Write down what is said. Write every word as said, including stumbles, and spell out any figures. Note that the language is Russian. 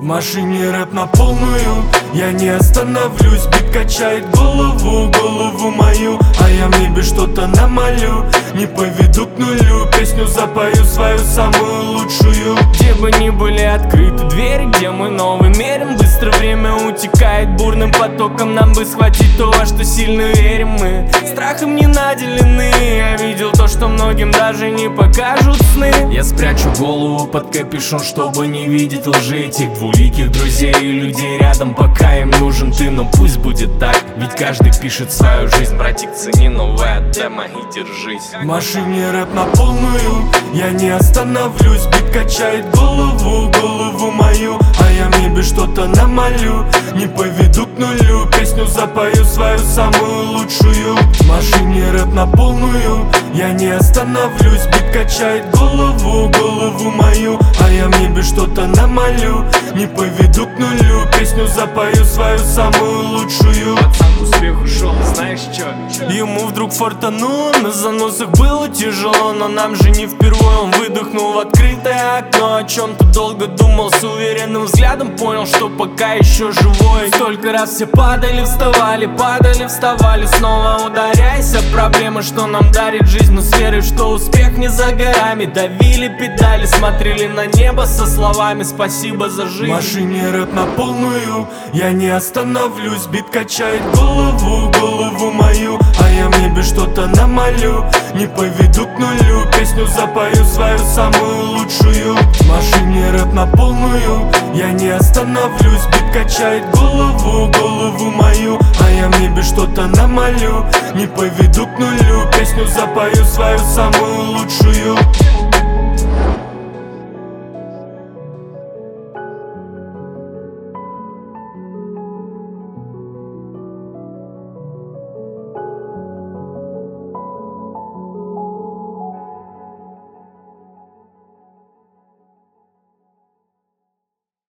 В машине рэп на полную, я не остановлюсь. Бит качает голову, голову мою, а я в небе что-то намолю. Не поведу к нулю, песню запою свою самую лучшую. Где бы ни были открыты двери, где мы новый мерим. Быстро время утекает бурным потоком, нам бы схватить то, во что сильно верим мы. Страхом не наделены, я видел то, что многим даже не покажут сны. Я спрячу голову под капюшон, чтобы не видеть лжи этих двуликих друзей и людей рядом, пока им нужен ты. Но пусть будет так, ведь каждый пишет свою жизнь. Братик, цени новое демо и держись. В машине рэп на полную, я не остановлюсь. Бит качает голову, голову мою, а я в небе что-то намолю. Не поведу к нулю, песню запою свою самую лучшую. В машине рэп на полную, я не остановлюсь. Бит качает голову, голову мою, а я в небе что-то намолю. Не поведу к нулю, песню запою свою самую лучшую. Пацан к успеху шел, знаешь чё? Ему вдруг фартануло, на заносах было тяжело. Но нам же не впервые, он выдохнул в открытое окно. О чем-то долго думал, с уверенным взглядом понял, что пока еще живой. Столько раз все падали, вставали, падали, вставали, снова ударяясь о проблемы, что нам дарит жизнь. Но с верой, что успех не за горами. Давили педали, смотрели на небо со словами спасибо за жизнь. В машине рэп на полную, я не остановлюсь. Бит качает голову, голову мою, а я в небе что-то намолю. Не поведу к нулю, песню запою свою самую лучшую. В машине рэп на полную, я не остановлюсь. Бит качает голову, голову мою, а я в небе что-то намолю. Не поведу к нулю, песню запою свою самую